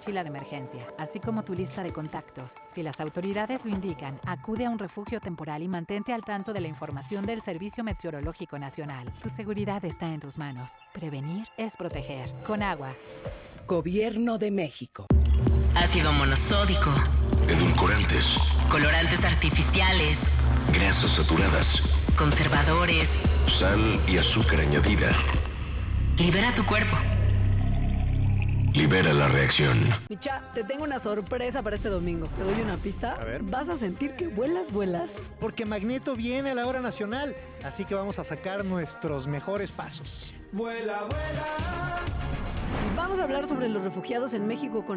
fila de emergencia, así como tu lista de contactos. Si las autoridades lo indican, acude a un refugio temporal y mantente al tanto de la información del Servicio Meteorológico Nacional. Tu seguridad está en tus manos. Prevenir es proteger. Con agua. Gobierno de México. Ácido monosódico. Edulcorantes. Colorantes artificiales. Grasas saturadas. Conservadores. Sal y azúcar añadida. Libera tu cuerpo. Libera la reacción. Micha, te tengo una sorpresa para este domingo. ¿Te doy una pista? A ver. Vas a sentir que vuelas. Porque Magneto viene a la hora nacional, así que vamos a sacar nuestros mejores pasos. Vamos a hablar sobre los refugiados en México con